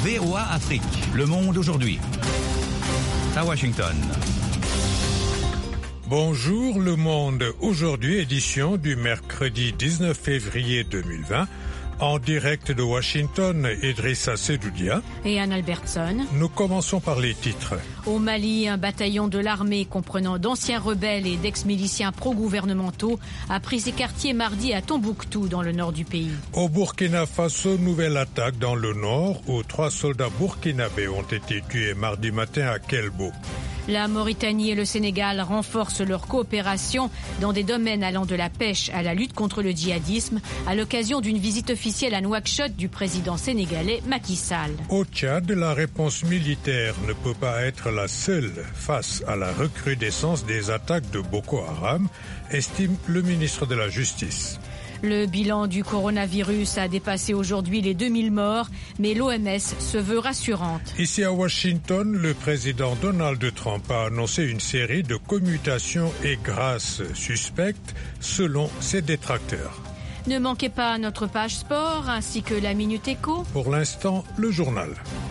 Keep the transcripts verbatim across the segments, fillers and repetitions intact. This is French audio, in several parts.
V O A Afrique. Le monde aujourd'hui. À Washington. Bonjour le monde. Aujourd'hui, édition du mercredi dix-neuf février deux mille vingt. En direct de Washington, Idrissa Sedoudia et Anne Albertson. Nous commençons par les titres. Au Mali, un bataillon de l'armée comprenant d'anciens rebelles et d'ex-miliciens pro-gouvernementaux a pris ses quartiers mardi à Tombouctou, dans le nord du pays. Au Burkina Faso, nouvelle attaque dans le nord où trois soldats burkinabés ont été tués mardi matin à Kelbo. La Mauritanie et le Sénégal renforcent leur coopération dans des domaines allant de la pêche à la lutte contre le djihadisme à l'occasion d'une visite officielle à Nouakchott du président sénégalais Macky Sall. Au Tchad, la réponse militaire ne peut pas être la seule face à la recrudescence des attaques de Boko Haram, estime le ministre de la Justice. Le bilan du coronavirus a dépassé aujourd'hui les deux mille morts, mais l'O M S se veut rassurante. Ici à Washington, le président Donald Trump a annoncé une série de commutations et grâces suspectes selon ses détracteurs. Ne manquez pas notre page sport ainsi que la Minute Éco. Pour l'instant, le journal.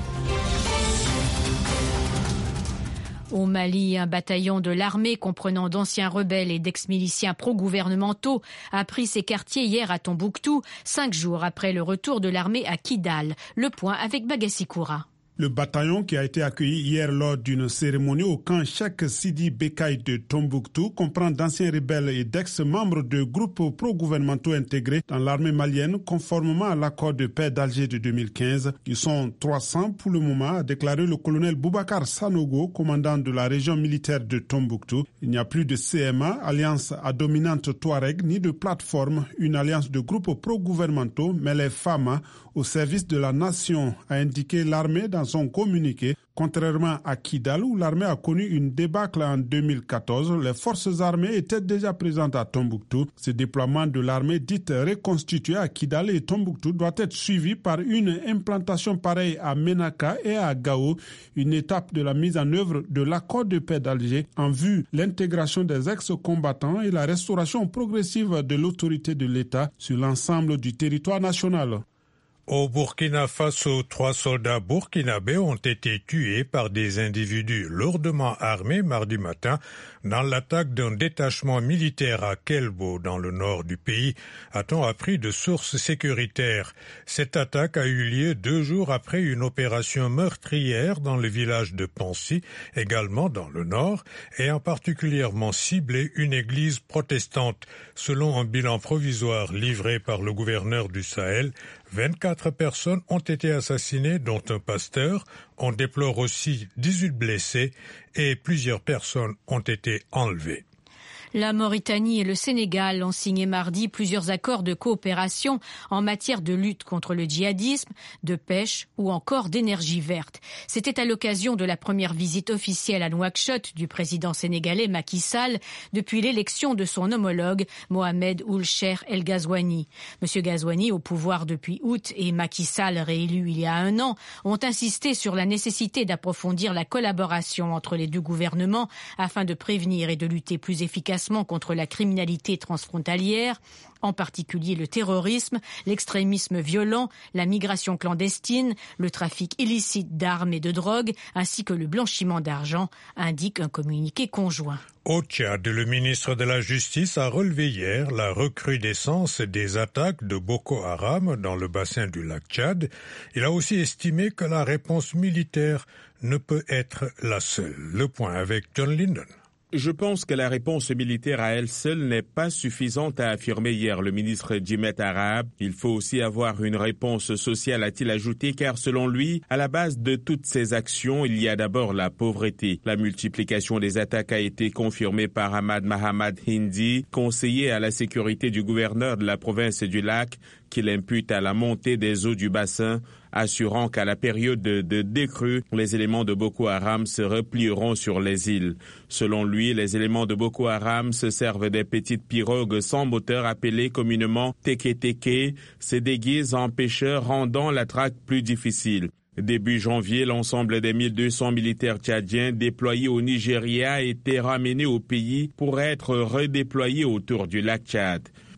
Au Mali, un bataillon de l'armée comprenant d'anciens rebelles et d'ex-miliciens pro-gouvernementaux a pris ses quartiers hier à Tombouctou, cinq jours après le retour de l'armée à Kidal. Le point avec Bagassi Koura. Le bataillon qui a été accueilli hier lors d'une cérémonie au camp Cheikh Sidi Bekay de Tombouctou comprend d'anciens rebelles et d'ex-membres de groupes pro-gouvernementaux intégrés dans l'armée malienne conformément à l'accord de paix d'Alger de deux mille quinze. Ils sont trois cents pour le moment, a déclaré le colonel Boubacar Sanogo, commandant de la région militaire de Tombouctou. Il n'y a plus de C M A, alliance à dominante Touareg, ni de plateforme, une alliance de groupes pro-gouvernementaux, mais les F A M A, au service de la nation, a indiqué l'armée dans son communiqué. Contrairement à Kidal, où l'armée a connu une débâcle en deux mille quatorze, les forces armées étaient déjà présentes à Tombouctou. Ce déploiement de l'armée dite reconstituée à Kidal et Tombouctou doit être suivi par une implantation pareille à Ménaka et à Gao, une étape de la mise en œuvre de l'accord de paix d'Alger en vue de l'intégration des ex-combattants et la restauration progressive de l'autorité de l'État sur l'ensemble du territoire national. Au Burkina Faso, trois soldats burkinabés ont été tués par des individus lourdement armés mardi matin dans l'attaque d'un détachement militaire à Kelbo, dans le nord du pays, a-t-on appris de sources sécuritaires. Cette attaque a eu lieu deux jours après une opération meurtrière dans le village de Poncy, également dans le nord, ayant particulièrement ciblé une église protestante. Selon un bilan provisoire livré par le gouverneur du Sahel, vingt-quatre personnes ont été assassinées, dont un pasteur. On déplore aussi dix-huit blessés et plusieurs personnes ont été enlevées. La Mauritanie et le Sénégal ont signé mardi plusieurs accords de coopération en matière de lutte contre le djihadisme, de pêche ou encore d'énergie verte. C'était à l'occasion de la première visite officielle à Nouakchott du président sénégalais Macky Sall depuis l'élection de son homologue Mohamed Ould Cheikh El Ghazouani. Monsieur Ghazouani, au pouvoir depuis août, et Macky Sall, réélu il y a un an, ont insisté sur la nécessité d'approfondir la collaboration entre les deux gouvernements afin de prévenir et de lutter plus efficacement contre la criminalité transfrontalière, en particulier le terrorisme, l'extrémisme violent, la migration clandestine, le trafic illicite d'armes et de drogue, ainsi que le blanchiment d'argent, indique un communiqué conjoint. Au Tchad, le ministre de la Justice a relevé hier la recrudescence des attaques de Boko Haram dans le bassin du lac Tchad. Il a aussi estimé que la réponse militaire ne peut être la seule. Le point avec John Linden. Je pense que la réponse militaire à elle seule n'est pas suffisante, a affirmé hier le ministre Djimet Arabe. Il faut aussi avoir une réponse sociale, a-t-il ajouté, car selon lui, à la base de toutes ces actions, il y a d'abord la pauvreté. La multiplication des attaques a été confirmée par Ahmad Mahamad Hindi, conseiller à la sécurité du gouverneur de la province du Lac, qu'il impute à la montée des eaux du bassin, assurant qu'à la période de, de décrue, les éléments de Boko Haram se replieront sur les îles. Selon lui, les éléments de Boko Haram se servent des petites pirogues sans moteur appelées communément teke-teke, se déguisent en pêcheurs, rendant la traque plus difficile. Début janvier, l'ensemble des mille deux cents militaires tchadiens déployés au Nigeria étaient ramenés au pays pour être redéployés autour du lac Tchad.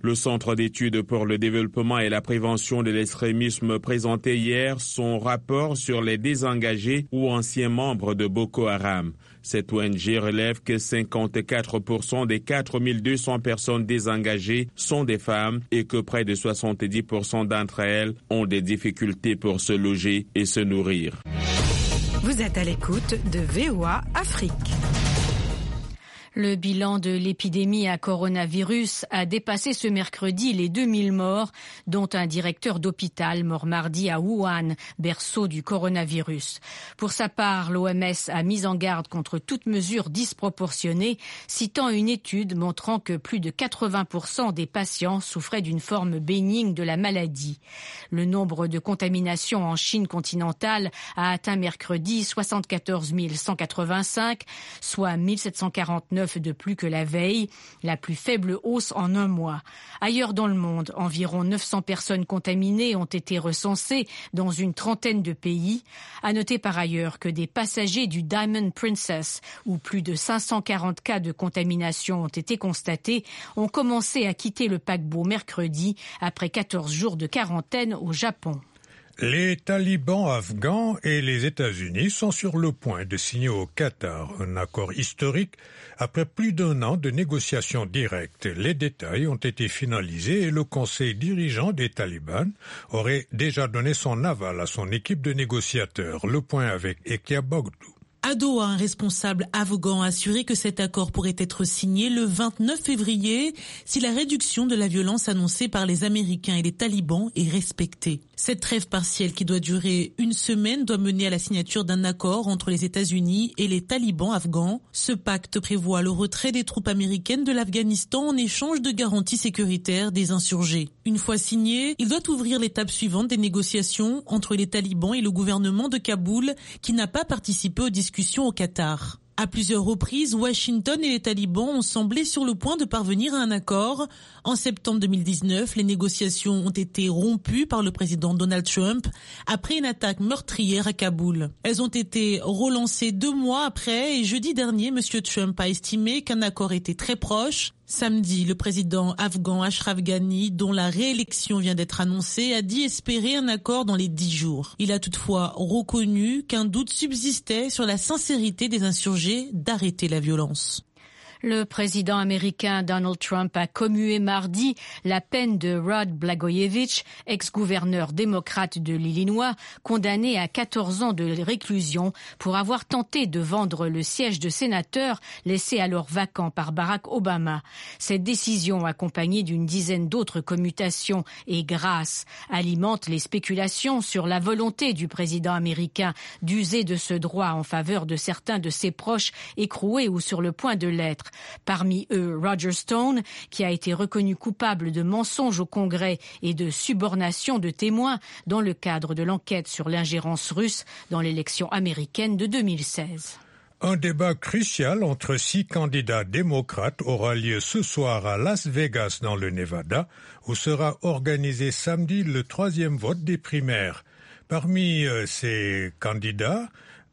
Le Centre d'études pour le développement et la prévention de l'extrémisme présentait hier son rapport sur les désengagés ou anciens membres de Boko Haram. Cette O N G relève que cinquante-quatre pour cent des quatre mille deux cents personnes désengagées sont des femmes et que près de soixante-dix pour cent d'entre elles ont des difficultés pour se loger et se nourrir. Vous êtes à l'écoute de V O A Afrique. Le bilan de l'épidémie à coronavirus a dépassé ce mercredi les deux mille morts, dont un directeur d'hôpital mort mardi à Wuhan, berceau du coronavirus. Pour sa part, l'O M S a mis en garde contre toute mesure disproportionnée, citant une étude montrant que plus de quatre-vingts pour cent des patients souffraient d'une forme bénigne de la maladie. Le nombre de contaminations en Chine continentale a atteint mercredi soixante-quatorze mille cent quatre-vingt-cinq, soit mille sept cent quarante-neuf de plus que la veille, la plus faible hausse en un mois. Ailleurs dans le monde, environ neuf cents personnes contaminées ont été recensées dans une trentaine de pays. À noter par ailleurs que des passagers du Diamond Princess, où plus de cinq cent quarante cas de contamination ont été constatés, ont commencé à quitter le paquebot mercredi après quatorze jours de quarantaine au Japon. Les talibans afghans et les États-Unis sont sur le point de signer au Qatar un accord historique après plus d'un an de négociations directes. Les détails ont été finalisés et le conseil dirigeant des talibans aurait déjà donné son aval à son équipe de négociateurs. Le point avec Ekia Bogdou. À Doha, un responsable afghan a assuré que cet accord pourrait être signé le vingt-neuf février si la réduction de la violence annoncée par les Américains et les talibans est respectée. Cette trêve partielle qui doit durer une semaine doit mener à la signature d'un accord entre les États-Unis et les talibans afghans. Ce pacte prévoit le retrait des troupes américaines de l'Afghanistan en échange de garanties sécuritaires des insurgés. Une fois signé, il doit ouvrir l'étape suivante des négociations entre les talibans et le gouvernement de Kaboul qui n'a pas participé aux discussions au Qatar. À plusieurs reprises, Washington et les talibans ont semblé sur le point de parvenir à un accord. En septembre deux mille dix-neuf, les négociations ont été rompues par le président Donald Trump après une attaque meurtrière à Kaboul. Elles ont été relancées deux mois après et jeudi dernier, M. Trump a estimé qu'un accord était très proche. Samedi, le président afghan Ashraf Ghani, dont la réélection vient d'être annoncée, a dit espérer un accord dans les dix jours. Il a toutefois reconnu qu'un doute subsistait sur la sincérité des insurgés d'arrêter la violence. Le président américain Donald Trump a commué mardi la peine de Rod Blagojevich, ex-gouverneur démocrate de l'Illinois, condamné à quatorze ans de réclusion pour avoir tenté de vendre le siège de sénateur laissé alors vacant par Barack Obama. Cette décision, accompagnée d'une dizaine d'autres commutations et grâces, alimente les spéculations sur la volonté du président américain d'user de ce droit en faveur de certains de ses proches écroués ou sur le point de l'être. Parmi eux, Roger Stone, qui a été reconnu coupable de mensonges au Congrès et de subornation de témoins dans le cadre de l'enquête sur l'ingérence russe dans l'élection américaine de deux mille seize. Un débat crucial entre six candidats démocrates aura lieu ce soir à Las Vegas dans le Nevada, où sera organisé samedi le troisième vote des primaires. Parmi euh, ces candidats,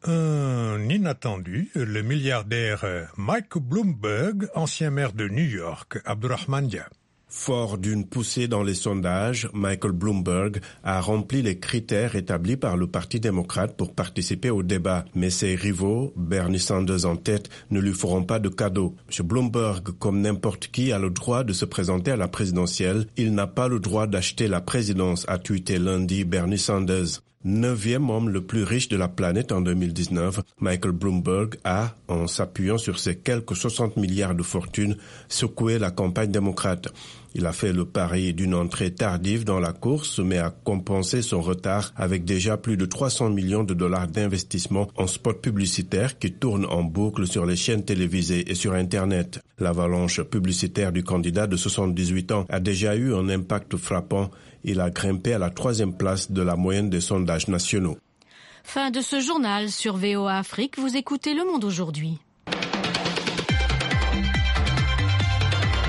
un inattendu, le milliardaire Mike Bloomberg, ancien maire de New York, Abdurrahman Dia. Fort d'une poussée dans les sondages, Michael Bloomberg a rempli les critères établis par le Parti démocrate pour participer au débat. Mais ses rivaux, Bernie Sanders en tête, ne lui feront pas de cadeau. M. Bloomberg, comme n'importe qui, a le droit de se présenter à la présidentielle. Il n'a pas le droit d'acheter la présidence, a tweeté lundi Bernie Sanders. Neuvième homme le plus riche de la planète en deux mille dix-neuf, Michael Bloomberg a, en s'appuyant sur ses quelques soixante milliards de fortune, secoué la campagne démocrate. Il a fait le pari d'une entrée tardive dans la course, mais a compensé son retard avec déjà plus de trois cents millions de dollars d'investissement en spots publicitaires qui tournent en boucle sur les chaînes télévisées et sur Internet. L'avalanche publicitaire du candidat de soixante-dix-huit ans a déjà eu un impact frappant. Il a grimpé à la troisième place de la moyenne des sondages nationaux. Fin de ce journal sur V O A Afrique. Vous écoutez Le Monde aujourd'hui. La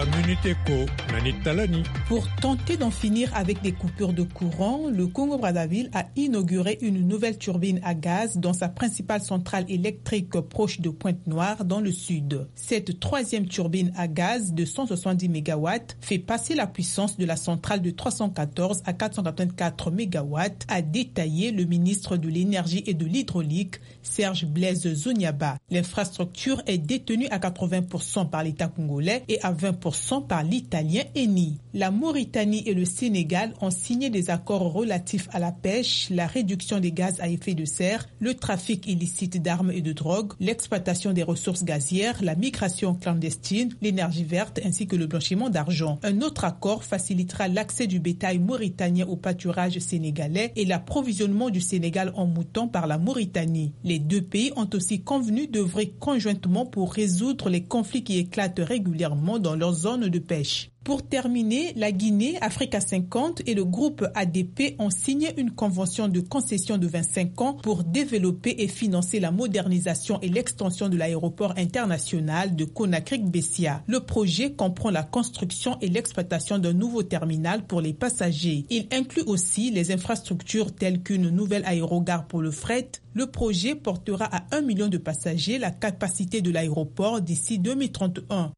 Minute Éco, Nanit Talani. Pour tenter d'en finir avec des coupures de courant, le Congo-Brazzaville a inauguré une nouvelle turbine à gaz dans sa principale centrale électrique proche de Pointe-Noire dans le sud. Cette troisième turbine à gaz de cent soixante-dix mégawatts fait passer la puissance de la centrale de trois cent quatorze à quatre cent quatre-vingt-quatre mégawatts, a détaillé le ministre de l'Énergie et de l'Hydraulique, Serge Blaise Zoniaba. L'infrastructure est détenue à quatre-vingts pour cent par l'État congolais et à vingt pour cent par l'italien Eni. La Mauritanie et le Sénégal ont signé des accords relatifs à la pêche, la réduction des gaz à effet de serre, le trafic illicite d'armes et de drogue, l'exploitation des ressources gazières, la migration clandestine, l'énergie verte ainsi que le blanchiment d'argent. Un autre accord facilitera l'accès du bétail mauritanien au pâturage sénégalais et l'approvisionnement du Sénégal en moutons par la Mauritanie. Les deux pays ont aussi convenu d'œuvrer conjointement pour résoudre les conflits qui éclatent régulièrement dans leur zone de pêche. Pour terminer, la Guinée, Africa cinquante et le groupe A D P ont signé une convention de concession de vingt-cinq ans pour développer et financer la modernisation et l'extension de l'aéroport international de Conakry-Bessia. Le projet comprend la construction et l'exploitation d'un nouveau terminal pour les passagers. Il inclut aussi les infrastructures telles qu'une nouvelle aérogare pour le fret. Le projet portera à un million de passagers la capacité de l'aéroport d'ici deux mille trente et un.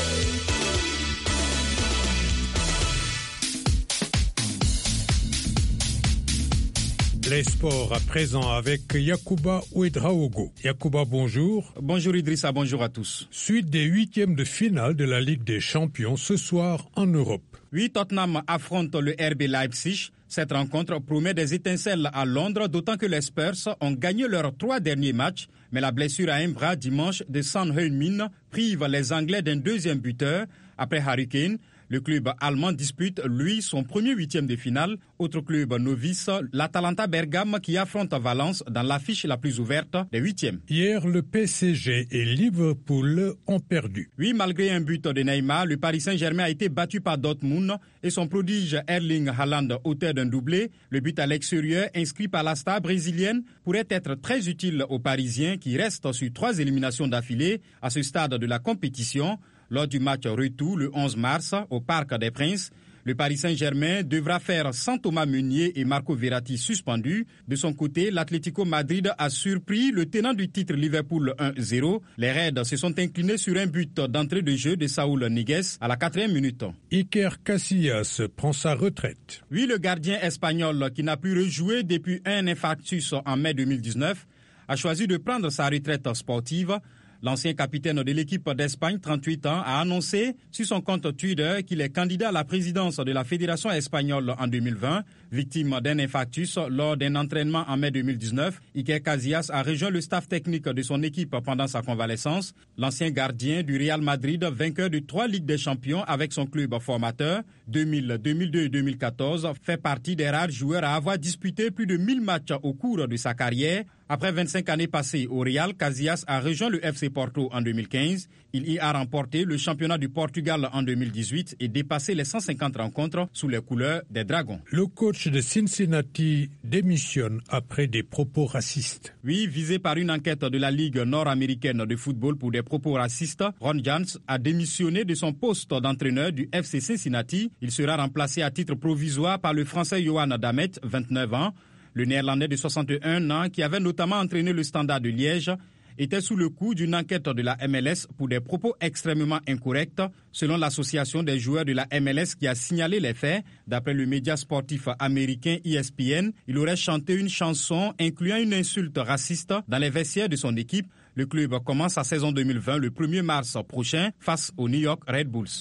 Les sports à présent avec Yacouba Ouedraogo. Yacouba, bonjour. Bonjour Idrissa, bonjour à tous. Suite des huitièmes de finale de la Ligue des Champions ce soir en Europe. Oui, Tottenham affronte le R B Leipzig. Cette rencontre promet des étincelles à Londres, d'autant que les Spurs ont gagné leurs trois derniers matchs. Mais la blessure à un bras dimanche de Son Heung-min prive les Anglais d'un deuxième buteur. Après Harry Kane, le club allemand dispute, lui, son premier huitième de finale. Autre club novice, l'Atalanta Bergame qui affronte Valence dans l'affiche la plus ouverte des huitièmes. Hier, le P S G et Liverpool ont perdu. Oui, malgré un but de Neymar, le Paris Saint-Germain a été battu par Dortmund et son prodige Erling Haaland, auteur d'un doublé. Le but à l'extérieur, inscrit par la star brésilienne, pourrait être très utile aux Parisiens qui restent sur trois éliminations d'affilée à ce stade de la compétition. Lors du match retour le onze mars au Parc des Princes, le Paris Saint-Germain devra faire sans Thomas Meunier et Marco Verratti suspendus. De son côté, l'Atlético Madrid a surpris le tenant du titre Liverpool un zéro. Les Reds se sont inclinés sur un but d'entrée de jeu de Saúl Ñíguez à la quatrième minute. Iker Casillas prend sa retraite. Oui, le gardien espagnol qui n'a plus rejoué depuis un infarctus en mai deux mille dix-neuf a choisi de prendre sa retraite sportive. L'ancien capitaine de l'équipe d'Espagne, trente-huit ans, a annoncé sur son compte Twitter qu'il est candidat à la présidence de la Fédération espagnole en deux mille vingt. Victime d'un infarctus lors d'un entraînement en mai deux mille dix-neuf, Iker Casillas a rejoint le staff technique de son équipe pendant sa convalescence. L'ancien gardien du Real Madrid, vainqueur de trois Ligues des Champions avec son club formateur, deux mille, deux mille deux et deux mille quatorze, fait partie des rares joueurs à avoir disputé plus de mille matchs au cours de sa carrière. Après vingt-cinq années passées au Real, Casillas a rejoint le F C Porto en deux mille quinze. Il y a remporté le championnat du Portugal en deux mille dix-huit et dépassé les cent cinquante rencontres sous les couleurs des Dragons. Le coach de Cincinnati démissionne après des propos racistes. Oui, visé par une enquête de la Ligue nord-américaine de football pour des propos racistes, Ron Jans a démissionné de son poste d'entraîneur du F C Cincinnati. Il sera remplacé à titre provisoire par le Français Johan Damet, vingt-neuf ans. Le Néerlandais de soixante et un ans, qui avait notamment entraîné le Standard de Liège, était sous le coup d'une enquête de la M L S pour des propos extrêmement incorrects, selon l'association des joueurs de la M L S qui a signalé les faits. D'après le média sportif américain E S P N, il aurait chanté une chanson incluant une insulte raciste dans les vestiaires de son équipe. Le club commence sa saison deux mille vingt le premier mars prochain face aux New York Red Bulls.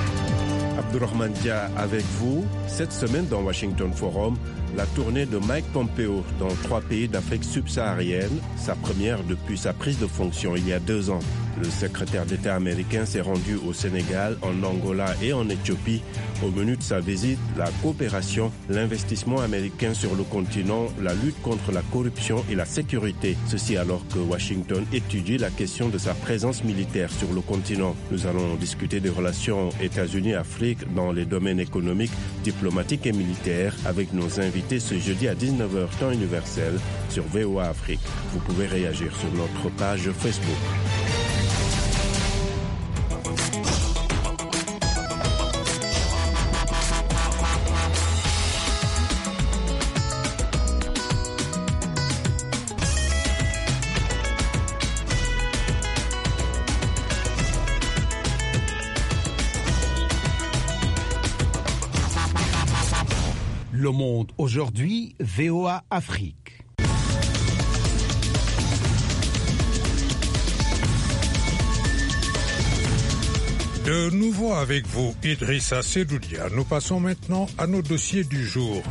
Abdourahmane Dia avec vous. Cette semaine dans Washington Forum, la tournée de Mike Pompeo dans trois pays d'Afrique subsaharienne, sa première depuis sa prise de fonction il y a deux ans. Le secrétaire d'État américain s'est rendu au Sénégal, en Angola et en Éthiopie. Au menu de sa visite, la coopération, l'investissement américain sur le continent, la lutte contre la corruption et la sécurité. Ceci alors que Washington étudie la question de sa présence militaire sur le continent. Nous allons discuter des relations États-Unis-Afrique dans les domaines économiques, diplomatiques et militaires avec nos invités ce jeudi à dix-neuf heures temps universel sur V O A Afrique. Vous pouvez réagir sur notre page Facebook. Le Monde aujourd'hui, V O A Afrique. De nouveau avec vous, Idrissa Sedoudia. Nous passons maintenant à nos dossiers du jour.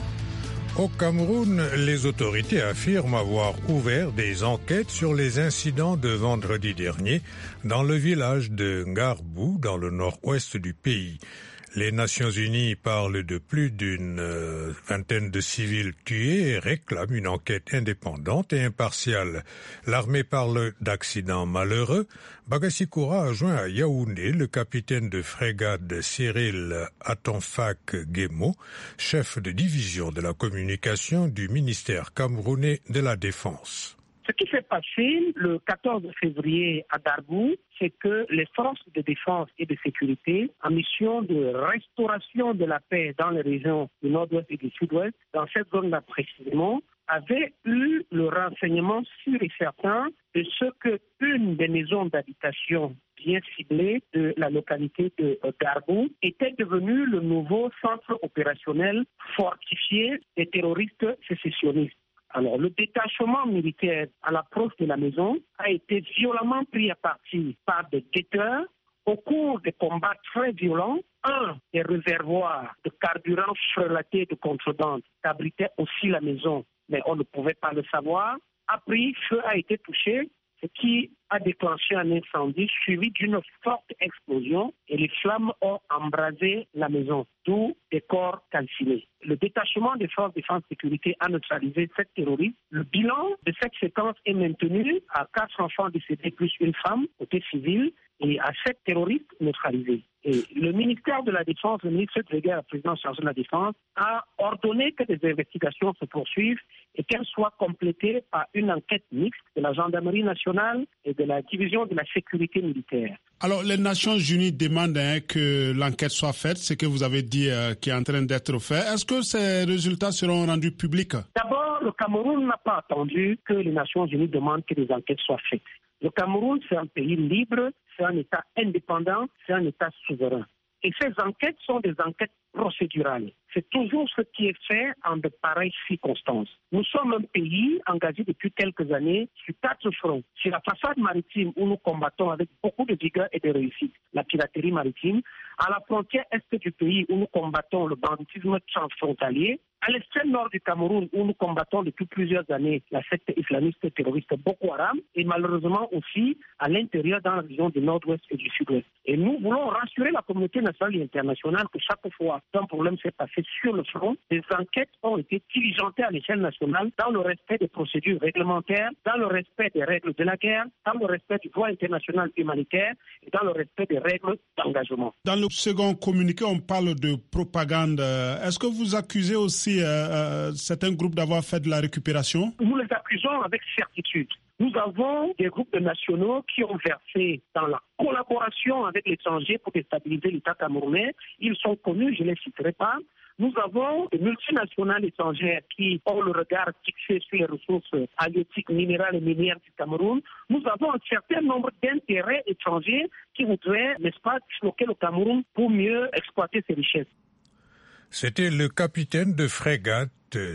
Au Cameroun, les autorités affirment avoir ouvert des enquêtes sur les incidents de vendredi dernier dans le village de Ngarbou, dans le nord-ouest du pays. Les Nations Unies parlent de plus d'une euh, vingtaine de civils tués et réclament une enquête indépendante et impartiale. L'armée parle d'accidents malheureux. Bagasikoura a joint à Yaoundé le capitaine de frégate Cyril Atonfak Guémo, chef de division de la communication du ministère camerounais de la Défense. Ce qui s'est passé le quatorze février à Ngarbou, c'est que les forces de défense et de sécurité, en mission de restauration de la paix dans les régions du nord-ouest et du sud-ouest, dans cette zone-là précisément, avaient eu le renseignement sûr et certain de ce qu'une des maisons d'habitation bien ciblée de la localité de Ngarbou était devenue le nouveau centre opérationnel fortifié des terroristes sécessionnistes. Alors, le détachement militaire à l'approche de la maison a été violemment pris à partie par des guetteurs au cours des combats très violents. Un des réservoirs de carburant frelaté de contrebande qu'abritait aussi la maison, mais on ne pouvait pas le savoir, a pris, feu a été touché, ce qui a déclenché un incendie suivi d'une forte explosion et les flammes ont embrasé la maison, d'où des corps calcinés. Le détachement des forces de défense et de sécurité a neutralisé sept terroristes. Le bilan de cette séquence est maintenu à quatre enfants décédés plus une femme, côté civil, et à sept terroristes neutralisés. Et le ministère de la Défense, le ministre délégué à la présidence chargée de la Défense, a ordonné que des investigations se poursuivent et qu'elles soient complétées par une enquête mixte de la gendarmerie nationale et de la division de la sécurité militaire. Alors, les Nations Unies demandent hein, que l'enquête soit faite, ce que vous avez dit euh, qui est en train d'être fait. Est-ce que ces résultats seront rendus publics? D'abord, le Cameroun n'a pas attendu que les Nations Unies demandent que des enquêtes soient faites. Le Cameroun, c'est un pays libre, c'est un État indépendant, c'est un État souverain. Et ces enquêtes sont des enquêtes procédurales. C'est toujours ce qui est fait en de pareilles circonstances. Nous sommes un pays engagé depuis quelques années sur quatre fronts. Sur la façade maritime où nous combattons avec beaucoup de vigueur et de réussite la piraterie maritime, à la frontière est du pays où nous combattons le banditisme transfrontalier, à l'extrême nord du Cameroun où nous combattons depuis plusieurs années la secte islamiste terroriste Boko Haram et malheureusement aussi à l'intérieur dans la région du nord-ouest et du sud-ouest. Et nous voulons rassurer la communauté nationale et internationale que chaque fois qu'un problème s'est passé sur le front, des enquêtes ont été diligentées à l'échelle nationale dans le respect des procédures réglementaires, dans le respect des règles de la guerre, dans le respect du droit international humanitaire et dans le respect des règles d'engagement. Dans le second communiqué, on parle de propagande. Est-ce que vous accusez aussi euh, euh, certains groupes d'avoir fait de la récupération? Nous les accusons avec certitude. Nous avons des groupes de nationaux qui ont versé dans la collaboration avec l'étranger pour déstabiliser l'État camerounais. Ils sont connus, je ne les citerai pas. Nous avons des multinationales étrangères qui ont le regard fixé sur les ressources halieutiques, minérales et minières du Cameroun. Nous avons un certain nombre d'intérêts étrangers qui voudraient, n'est-ce pas, disloquer le Cameroun pour mieux exploiter ses richesses. C'était le capitaine de frégate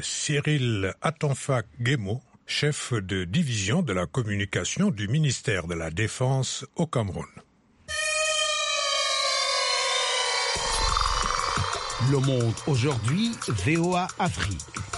Cyril Atonfak Guémo, chef de division de la communication du ministère de la Défense au Cameroun. Le Monde aujourd'hui, V O A Afrique.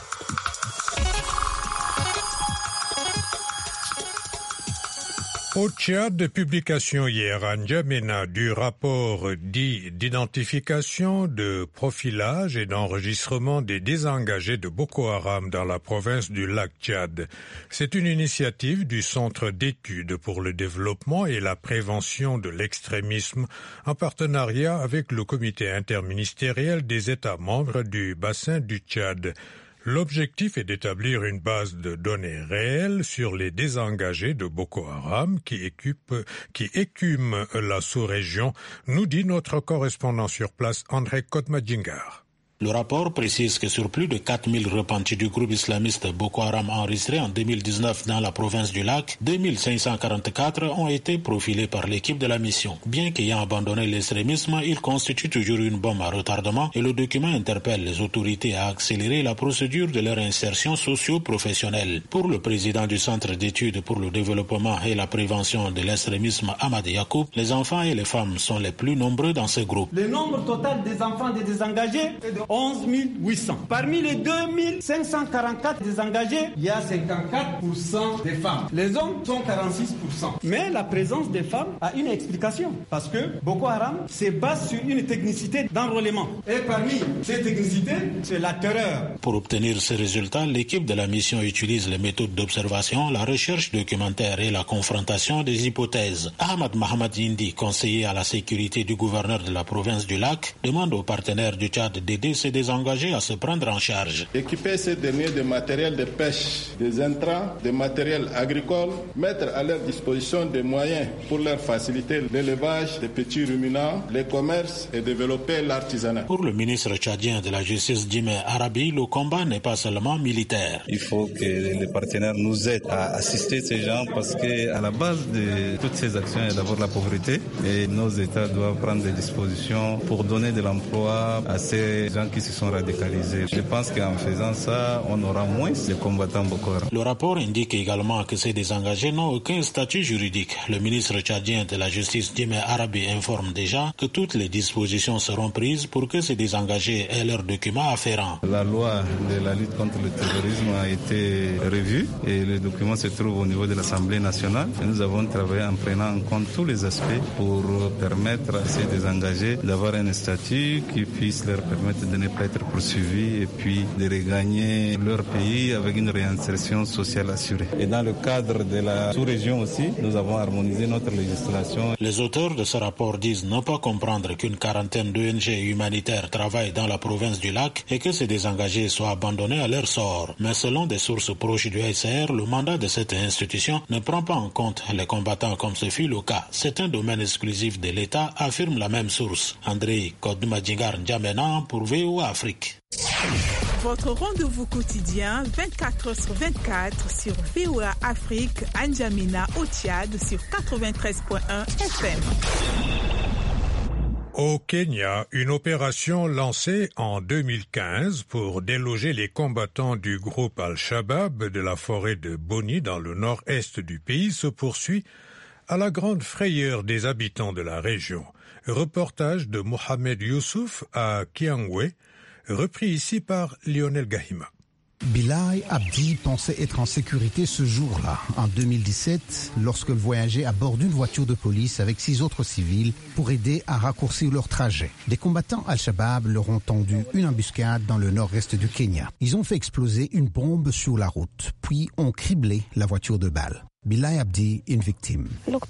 Au Tchad, publication hier à N'Djamena du rapport dit d'identification, de profilage et d'enregistrement des désengagés de Boko Haram dans la province du lac Tchad. C'est une initiative du Centre d'études pour le développement et la prévention de l'extrémisme en partenariat avec le comité interministériel des États membres du bassin du Tchad. L'objectif est d'établir une base de données réelles sur les désengagés de Boko Haram qui, écupe, qui écument la sous-région, nous dit notre correspondant sur place André Kotmadjingar. Le rapport précise que sur plus de quatre mille repentis du groupe islamiste Boko Haram enregistrés en deux mille dix-neuf dans la province du Lac, deux mille cinq cent quarante-quatre ont été profilés par l'équipe de la mission. Bien qu'ayant abandonné l'extrémisme, ils constituent toujours une bombe à retardement et le document interpelle les autorités à accélérer la procédure de leur insertion socio-professionnelle. Pour le président du Centre d'études pour le développement et la prévention de l'extrémisme, Ahmad Yacoub, les enfants et les femmes sont les plus nombreux dans ce groupe. Le nombre total des enfants des désengagés est de onze mille huit cents. Parmi les deux mille cinq cent quarante-quatre désengagés, il y a cinquante-quatre pour cent des femmes. Les hommes sont quarante-six pour cent. Mais la présence des femmes a une explication. Parce que Boko Haram se base sur une technicité d'enrôlement. Et parmi ces technicités, c'est la terreur. Pour obtenir ces résultats, l'équipe de la mission utilise les méthodes d'observation, la recherche documentaire et la confrontation des hypothèses. Ahmad Mohamed Indi, conseiller à la sécurité du gouverneur de la province du Lac, demande aux partenaires du Tchad d'aider ces désengagés à se prendre en charge. Équiper ces derniers de matériel de pêche, des intrants, des matériels agricoles, mettre à leur disposition des moyens pour leur faciliter l'élevage des petits ruminants, les commerces et développer l'artisanat. Pour le ministre tchadien de la Justice, Djimé Arabi, le combat n'est pas seulement militaire. Il faut que les partenaires nous aident à assister ces gens parce qu'à la base de toutes ces actions, il y a d'abord la pauvreté et nos États doivent prendre des dispositions pour donner de l'emploi à ces gens qui se sont radicalisés. Je pense qu'en faisant ça, on aura moins de combattants Boko Haram. Le rapport indique également que ces désengagés n'ont aucun statut juridique. Le ministre tchadien de la Justice, Djimé Arabi, informe déjà que toutes les dispositions seront prises pour que ces désengagés aient leurs documents afférents. La loi de la lutte contre le terrorisme a été revue et le document se trouve au niveau de l'Assemblée nationale. Et nous avons travaillé en prenant en compte tous les aspects pour permettre à ces désengagés d'avoir un statut qui puisse leur permettre de ne pas être poursuivis et puis de regagner leur pays avec une réinsertion sociale assurée. Et dans le cadre de la sous-région aussi, nous avons harmonisé notre législation. Les auteurs de ce rapport disent ne pas comprendre qu'une quarantaine d'O N G humanitaires travaillent dans la province du Lac et que ces désengagés soient abandonnés à leur sort. Mais selon des sources proches du H C R, le mandat de cette institution ne prend pas en compte les combattants comme ce fut le cas. C'est un domaine exclusif de l'État, affirme la même source. André Kodoumadjingar N'Djamena pour V O A Afrique. Votre rendez-vous quotidien vingt-quatre heures sur vingt-quatre sur V O A Afrique, N'Djamena au Tchad sur quatre-vingt-treize point un F M. Au Kenya, une opération lancée en deux mille quinze pour déloger les combattants du groupe Al-Shabaab de la forêt de Boni dans le nord-est du pays se poursuit à la grande frayeur des habitants de la région. Reportage de Mohamed Youssouf à Kiangwe, repris ici par Lionel Gahima. Bilal Abdi pensait être en sécurité ce jour-là, en deux mille dix-sept, lorsqu'il voyageait à bord d'une voiture de police avec six autres civils pour aider à raccourcir leur trajet. Des combattants Al-Shabaab leur ont tendu une embuscade dans le nord-est du Kenya. Ils ont fait exploser une bombe sur la route, puis ont criblé la voiture de balles. Bilal Abdi, une victime.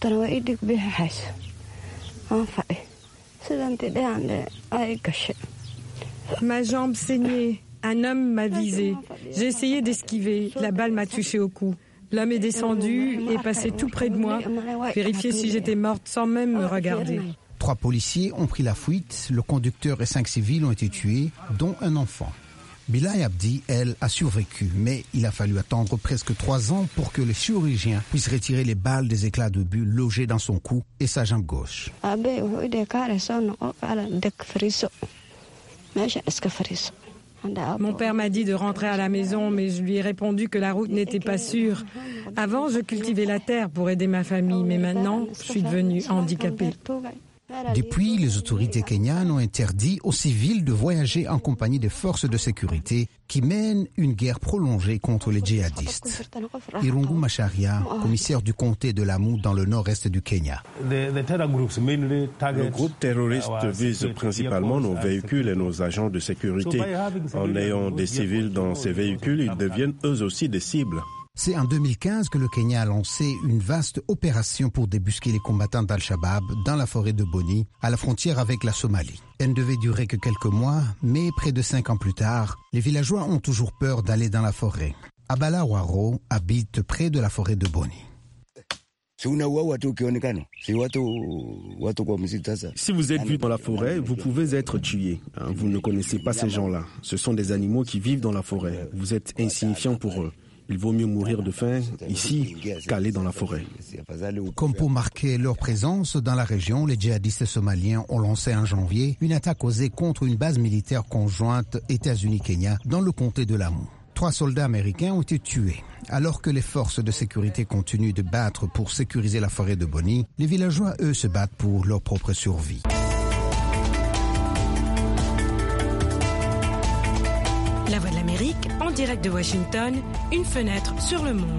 Ma jambe saignait. Un homme m'a visé. J'ai essayé d'esquiver. La balle m'a touché au cou. L'homme est descendu et passé tout près de moi, vérifier si j'étais morte sans même me regarder. Trois policiers ont pris la fuite. Le conducteur et cinq civils ont été tués, dont un enfant. Bilal Abdi, elle, a survécu, mais il a fallu attendre presque trois ans pour que les chirurgiens puissent retirer les balles des éclats d'obus logés dans son cou et sa jambe gauche. Mon père m'a dit de rentrer à la maison, mais je lui ai répondu que la route n'était pas sûre. Avant, je cultivais la terre pour aider ma famille, mais maintenant, je suis devenue handicapée. Depuis, les autorités kenyanes ont interdit aux civils de voyager en compagnie des forces de sécurité qui mènent une guerre prolongée contre les djihadistes. Irungu Macharia, commissaire du comté de Lamu dans le nord-est du Kenya. Le groupe terroriste vise principalement nos véhicules et nos agents de sécurité. En ayant des civils dans ces véhicules, ils deviennent eux aussi des cibles. C'est en deux mille quinze que le Kenya a lancé une vaste opération pour débusquer les combattants d'Al-Shabaab dans la forêt de Boni, à la frontière avec la Somalie. Elle ne devait durer que quelques mois, mais près de cinq ans plus tard, les villageois ont toujours peur d'aller dans la forêt. Abala Waro habite près de la forêt de Boni. Si vous êtes vu dans la forêt, vous pouvez être tué. Vous ne connaissez pas ces gens-là. Ce sont des animaux qui vivent dans la forêt. Vous êtes insignifiant pour eux. Il vaut mieux mourir de faim ici qu'aller dans la forêt. Comme pour marquer leur présence dans la région, les djihadistes somaliens ont lancé en janvier une attaque osée contre une base militaire conjointe États-Unis-Kenya dans le comté de Lamu. Trois soldats américains ont été tués. Alors que les forces de sécurité continuent de battre pour sécuriser la forêt de Boni, les villageois, eux, se battent pour leur propre survie. La Voix de l'Amérique, en direct de Washington, une fenêtre sur le monde.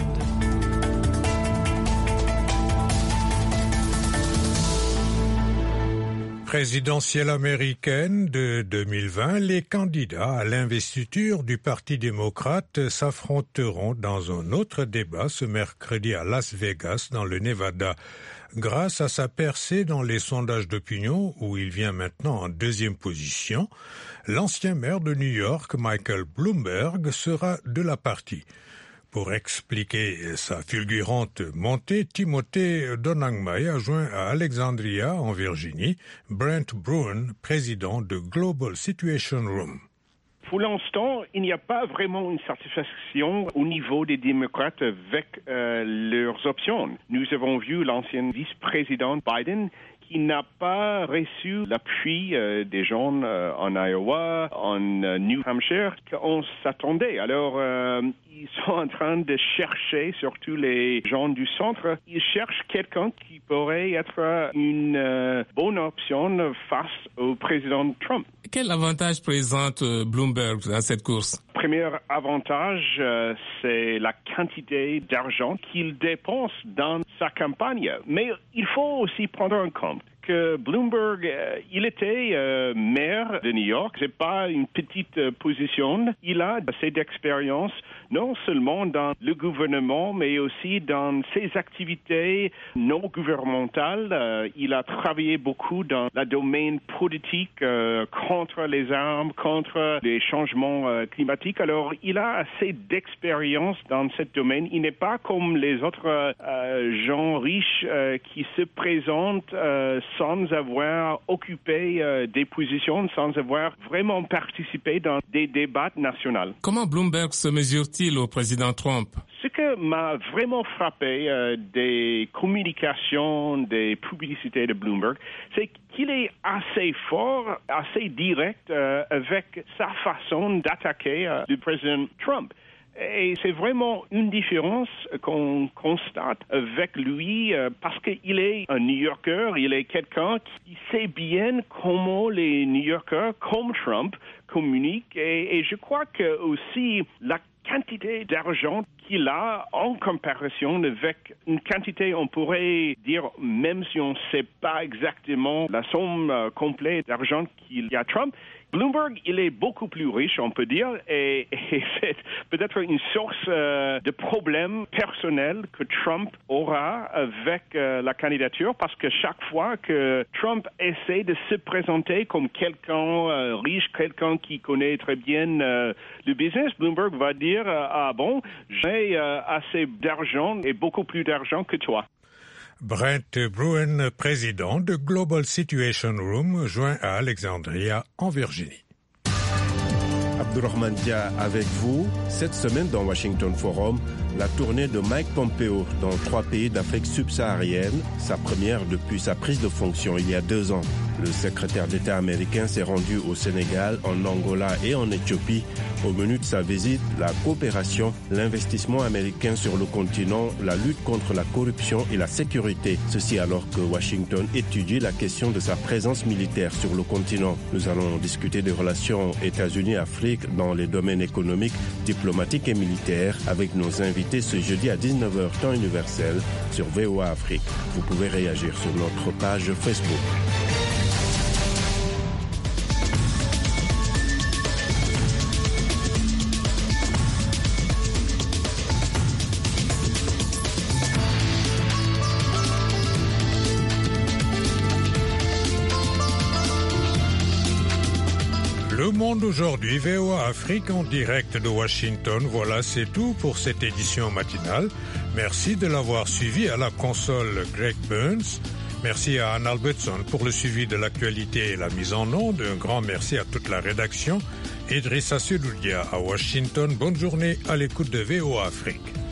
Présidentielle américaine de deux mille vingt, les candidats à l'investiture du Parti démocrate s'affronteront dans un autre débat ce mercredi à Las Vegas, dans le Nevada. Grâce à sa percée dans les sondages d'opinion, où il vient maintenant en deuxième position, l'ancien maire de New York, Michael Bloomberg, sera de la partie. Pour expliquer sa fulgurante montée, Timothée Donangmai a joint à Alexandria, en Virginie, Brent Bruin, président de Global Situation Room. Pour l'instant, il n'y a pas vraiment une satisfaction au niveau des démocrates avec euh, leurs options. Nous avons vu l'ancien vice-président Biden qui n'a pas reçu l'appui euh, des gens euh, en Iowa, en euh, New Hampshire, qu'on s'attendait. Alors, euh, ils sont en train de chercher, surtout les gens du centre, ils cherchent quelqu'un qui pourrait être une euh, bonne option face au président Trump. Quel avantage présente Bloomberg dans cette course? Premier avantage, euh, c'est la quantité d'argent qu'il dépense dans sa campagne. Mais il faut aussi prendre en compte que Bloomberg, euh, il était euh, maire de New York. C'est pas une petite euh, position. Il a assez d'expérience, non seulement dans le gouvernement, mais aussi dans ses activités non gouvernementales. Euh, il a travaillé beaucoup dans le domaine politique euh, contre les armes, contre les changements euh, climatiques. Alors, il a assez d'expérience dans ce domaine. Il n'est pas comme les autres euh, gens riches euh, qui se présentent euh, sans avoir occupé euh, des positions, sans avoir vraiment participé dans des débats nationaux. Comment Bloomberg se mesure-t-il au président Trump? Ce que m'a vraiment frappé euh, des communications, des publicités de Bloomberg, c'est qu'il est assez fort, assez direct euh, avec sa façon d'attaquer euh, le président Trump. Et c'est vraiment une différence qu'on constate avec lui euh, parce qu'il est un New-Yorker, il est quelqu'un qui sait bien comment les New-Yorkers, comme Trump, communiquent. Et, et je crois que aussi la quantité d'argent qu'il a en comparaison avec une quantité, on pourrait dire, même si on ne sait pas exactement la somme euh, complète d'argent qu'il y a Trump, Bloomberg, il est beaucoup plus riche, on peut dire, et, et c'est peut-être une source euh, de problèmes personnels que Trump aura avec euh, la candidature, parce que chaque fois que Trump essaie de se présenter comme quelqu'un euh, riche, quelqu'un qui connaît très bien euh, le business, Bloomberg va dire euh, « Ah bon, j'ai euh, assez d'argent et beaucoup plus d'argent que toi ». Brent Bruin, président de Global Situation Room, joint à Alexandria, en Virginie. Abdourahmane Dia avec vous. Cette semaine dans Washington Forum, la tournée de Mike Pompeo dans trois pays d'Afrique subsaharienne, sa première depuis sa prise de fonction il y a deux ans. Le secrétaire d'État américain s'est rendu au Sénégal, en Angola et en Éthiopie. Au menu de sa visite, la coopération, l'investissement américain sur le continent, la lutte contre la corruption et la sécurité. Ceci alors que Washington étudie la question de sa présence militaire sur le continent. Nous allons discuter des relations États-Unis-Afrique dans les domaines économiques, diplomatiques et militaires avec nos invités ce jeudi à dix-neuf heures temps universel sur V O A Afrique. Vous pouvez réagir sur notre page Facebook. Le Le Monde aujourd'hui, V O A Afrique en direct de Washington. Voilà, c'est tout pour cette édition matinale. Merci de l'avoir suivi à la console Greg Burns. Merci à Anne Albertson pour le suivi de l'actualité et la mise en onde. Un grand merci à toute la rédaction. Idrissa Sedoudia à Washington. Bonne journée à l'écoute de V O A Afrique.